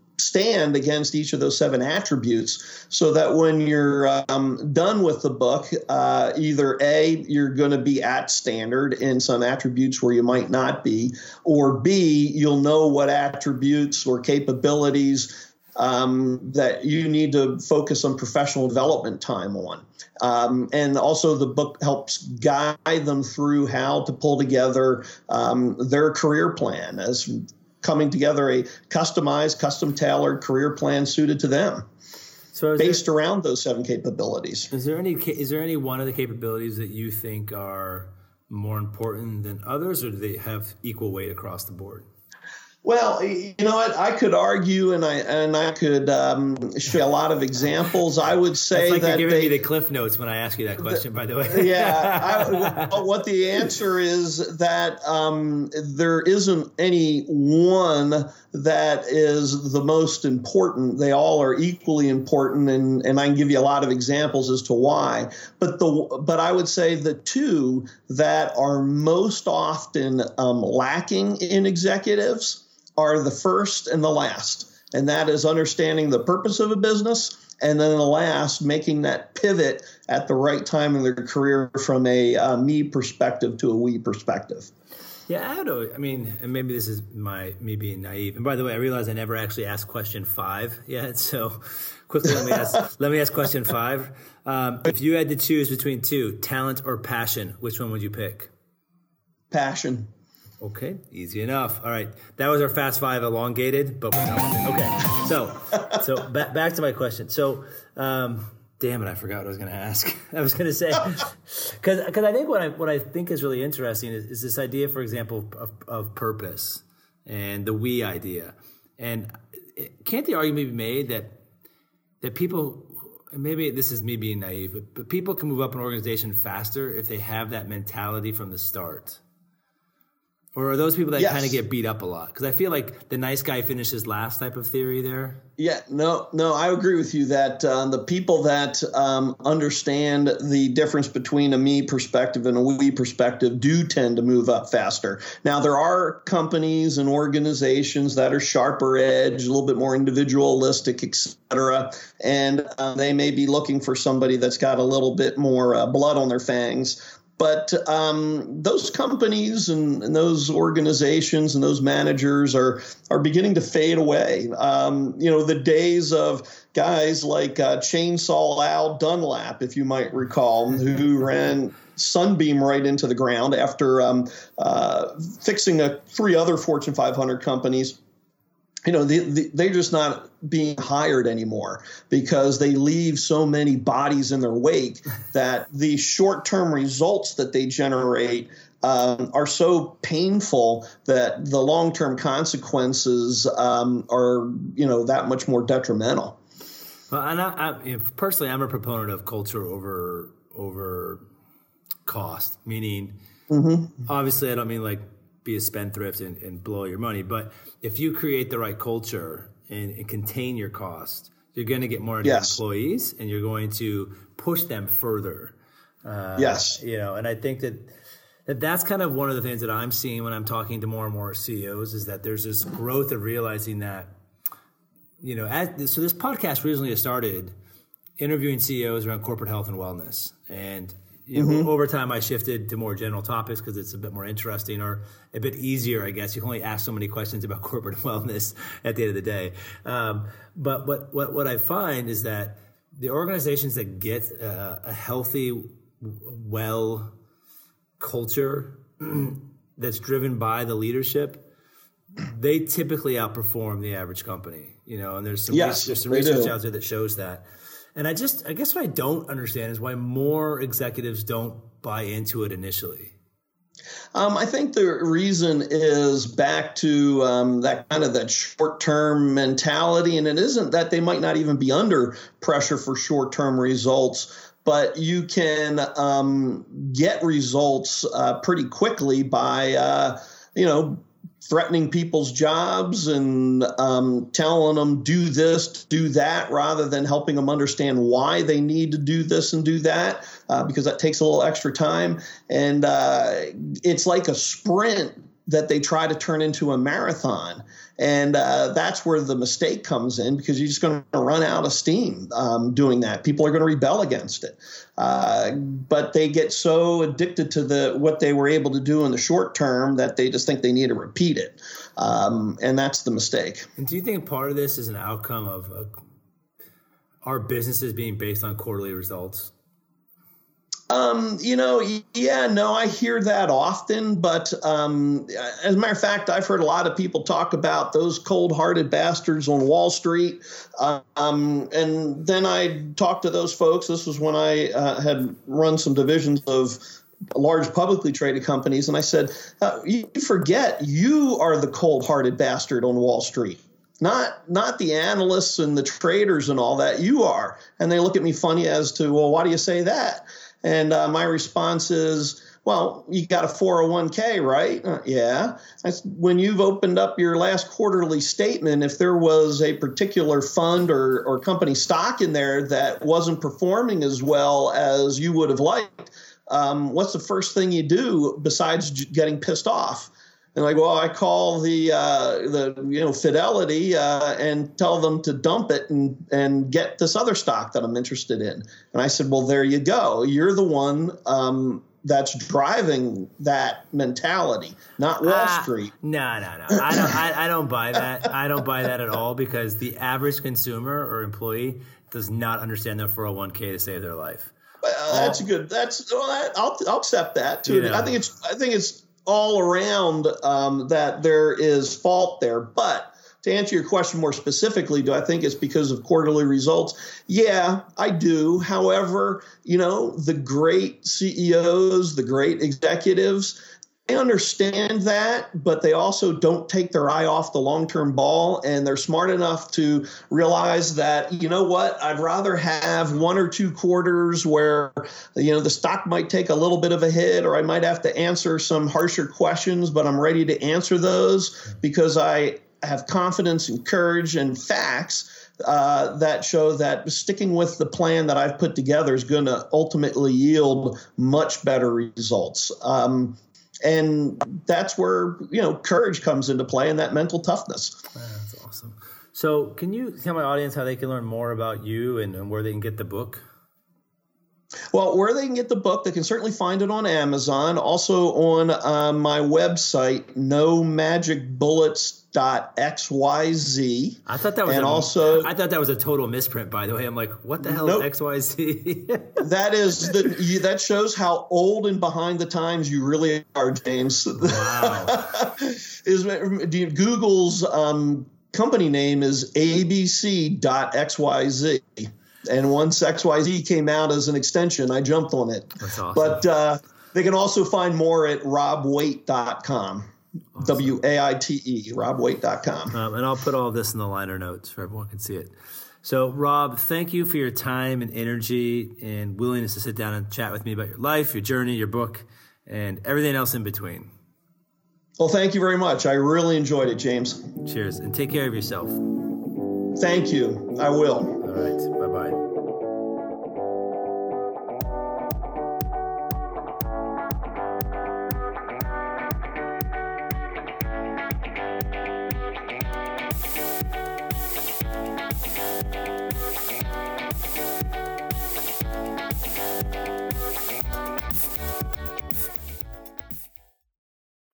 stand against each of those seven attributes so that when you're um, done with the book, uh, either A, you're going to be at standard in some attributes where you might not be, or B, you'll know what attributes or capabilities um, that you need to focus on professional development time on. Um, and also the book helps guide them through how to pull together um, their career plan as coming together a customized, custom-tailored career plan suited to them, so based there, around those seven capabilities. Is there any is there any one of the capabilities that you think are more important than others, or do they have equal weight across the board? Well, you know what? I could argue, and I and I could um, show a lot of examples. I would say it's like that you're giving they, me the cliff notes when I ask you that question. The, by the way, yeah. I, what the answer is that um, there isn't any one that is the most important. They all are equally important, and and I can give you a lot of examples as to why. But the but I would say the two that are most often um, lacking in executives are the first and the last, and that is understanding the purpose of a business, and then the last, making that pivot at the right time in their career from a uh, me perspective to a we perspective. Yeah, I don't. I mean, and maybe this is my me being naive. And by the way, I realize I never actually asked question five yet. So quickly, let me ask. let me ask question five. Um, if you had to choose between two, talent or passion, which one would you pick? Passion. Okay, easy enough. All right, that was our fast five, elongated, but we're done. Okay, so so back back to my question. So, um, damn it, I forgot what I was going to ask. I was going to say because because I think what I what I think is really interesting is, is this idea, for example, of, of purpose and the we idea. And can't the argument be made that that people, maybe this is me being naive, but, but people can move up an organization faster if they have that mentality from the start? Or are those people that yes. kind of get beat up a lot? Because I feel like the nice guy finishes last type of theory there. Yeah, no, no, I agree with you that uh, the people that um, understand the difference between a me perspective and a we perspective do tend to move up faster. Now, there are companies and organizations that are sharper edge, a little bit more individualistic, et cetera, and uh, they may be looking for somebody that's got a little bit more uh, blood on their fangs. But um, those companies and, and those organizations and those managers are are beginning to fade away. Um, you know, the days of guys like uh, Chainsaw Al Dunlap, if you might recall, who ran Sunbeam right into the ground after um, uh, fixing a, three other Fortune five hundred companies. You know, the, the, they're just not being hired anymore because they leave so many bodies in their wake that the short-term results that they generate um, are so painful that the long-term consequences um, are, you know, that much more detrimental. Well, and I, I, you know, personally, I'm a proponent of culture over over cost. Meaning, mm-hmm. obviously, I don't mean like be a spendthrift and, and blow your money, but if you create the right culture and, and contain your cost, you're going to get more yes. employees, and you're going to push them further. Uh, yes, you know, and I think that. That that's kind of one of the things that I'm seeing when I'm talking to more and more C E Os is that there's this growth of realizing that, you know, as, so this podcast originally started interviewing C E Os around corporate health and wellness. And you know, mm-hmm. over time I shifted to more general topics because it's a bit more interesting or a bit easier, I guess. You can only ask so many questions about corporate wellness at the end of the day. Um, but what, what, what I find is that the organizations that get uh, a healthy, well culture that's driven by the leadership, they typically outperform the average company, you know, and there's some, yes, there's some research do. out there that shows that. And I just, I guess what I don't understand is why more executives don't buy into it initially. Um, I think the reason is back to um, that kind of that short-term mentality, and it isn't that they might not even be under pressure for short-term results, but you can um, get results uh, pretty quickly by, uh, you know, threatening people's jobs and um, telling them do this, do that, rather than helping them understand why they need to do this and do that, uh, because that takes a little extra time. And uh, it's like a sprint that they try to turn into a marathon. And uh, that's where the mistake comes in, because you're just going to run out of steam um, doing that. People are going to rebel against it. Uh, but they get so addicted to the what they were able to do in the short term that they just think they need to repeat it. Um, and that's the mistake. And do you think part of this is an outcome of uh, our businesses being based on quarterly results? Um, you know, yeah, no, I hear that often, but um, as a matter of fact, I've heard a lot of people talk about those cold-hearted bastards on Wall Street. Um, and then I talked to those folks. This was when I uh, had run some divisions of large publicly traded companies. And I said, uh, you forget you are the cold-hearted bastard on Wall Street. Not not the analysts and the traders and all that. You are. And they look at me funny as to, well, why do you say that? And uh, my response is, well, you got a four oh one k, right? Uh, yeah. That's when you've opened up your last quarterly statement, if there was a particular fund or, or company stock in there that wasn't performing as well as you would have liked, um, what's the first thing you do besides j- getting pissed off? And like, well, I call the uh, the you know Fidelity uh, and tell them to dump it and and get this other stock that I'm interested in. And I said, well, there you go. You're the one um, that's driving that mentality, not Wall ah, Street. No, no, no. I don't. I, I don't buy that. I don't buy that at all, because the average consumer or employee does not understand their four oh one k to save their life. Well, that's good. That's well, that, I'll I'll accept that too. You know. I think it's I think it's. all around um, that there is fault there. But to answer your question more specifically, do I think it's because of quarterly results? Yeah, I do. However, you know, the great C E Os, the great executives, they understand that, but they also don't take their eye off the long-term ball, and they're smart enough to realize that, you know what, I'd rather have one or two quarters where, you know, the stock might take a little bit of a hit, or I might have to answer some harsher questions, but I'm ready to answer those because I have confidence and courage and facts Uh, that show that sticking with the plan that I've put together is going to ultimately yield much better results. Um, and that's where, you know, courage comes into play and that mental toughness. That's awesome. So can you tell my audience how they can learn more about you and, and where they can get the book? Well, where they can get the book, they can certainly find it on Amazon. Also on uh, my website, no magic bullets dot x y z. I thought that was and a, also I thought that was a total misprint, by the way. I'm like, what the hell nope. is X Y Z? That is the you, that shows how old and behind the times you really are, James. Wow. is Google's um, company name is A B C dot x y z. And once X Y Z came out as an extension, I jumped on it. That's awesome. But uh, they can also find more at rob waite dot com. Awesome. W A I T E, rob waite dot com. Um, and I'll put all of this in the liner notes so everyone can see it. So, Rob, thank you for your time and energy and willingness to sit down and chat with me about your life, your journey, your book, and everything else in between. Well, thank you very much. I really enjoyed it, James. Cheers, and take care of yourself. Thank you. I will. All right. Bye-bye.